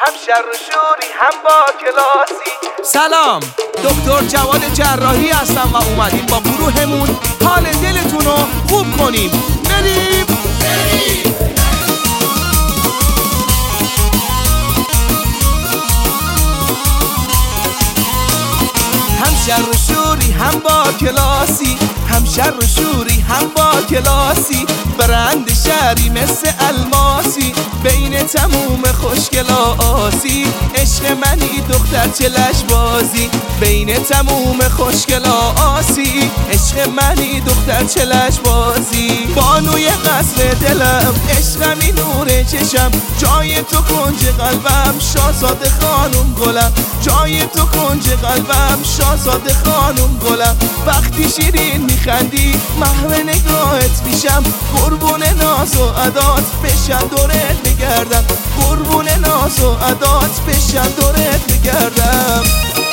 هم شر و شوری هم با کلاسی. سلام، دکتر جواد جراحی هستم و اومدیم با گروهمون حال دلتون رو خوب کنیم. بریم. هم شر و شوری هم با کلاسی، هم شر و شوری هم با کلاسی، برند شهری مثل الماسی، بین تموم خوشگلاسی، عشق منی دختر چلش بازی، بین تموم خوشگلاسی، عشق منی دختر چلش بازی، بانوی قصر دلم، عشقمی نور چشم، جای تو کنج قلبم، شاهزاده خانم گلم، جای تو کنج قلبم، شاهزاده خانم گلم، وقتی شیرین میخندی محو نگاهت میشم، قربون ناز و عدات بشم دورت میگردم، قربون ناز و عدات بشم دورت میگردم.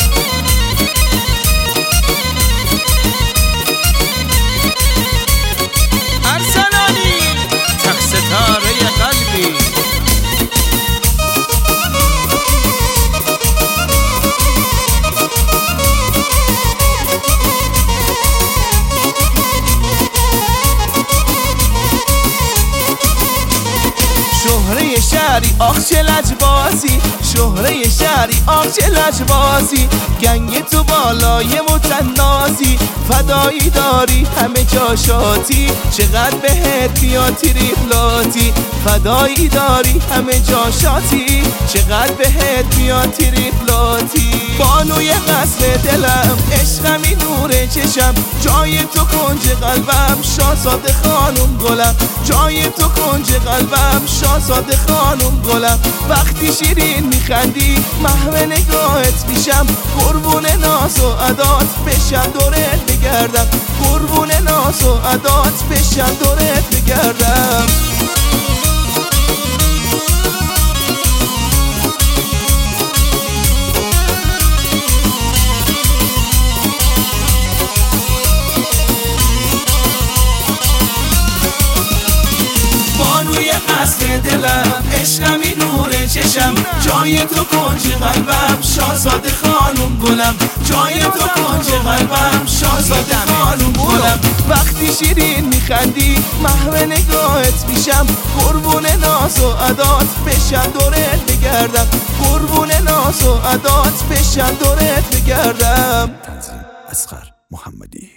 ارسلانی تک ستاره قلبی. شهره شهری آخ چه لجبازی، شهره شهری آخ چه لجبازی، گنگ تو بالای متنازی، فدایی داری همه جا شاتی، چقدر بهت بیاد تریپلاتی، فدایی داری همه جا شاتی، چقدر بهت بیاد تریپلاتی، بانوی قصر دلم، عشقمی نور چشم، جای تو کنج قلبم، شاهزاده خانم گلم، جای تو کنج قلبم، شاهزاده خانم گلم، وقتی شیرین میخندی محو نگاهت میشم، قربون ناز و عدات بشم دورت بگردم، قربون ناز و عدات بشم دورت بگردم. بانوی قصر دلم، عشقمی نور چشم، جای تو کنج قلبم، شاهزاده خانم گلم، جای تو کنج قلبم، شاهزاده خانم گلم، وقتی شیرین میخندی محو نگاهت میشم، قربون ناز و عدات بشم دورت بگردم، قربون ناز و عدات بشم دورت بگردم. تنظیم اصغر محمدی.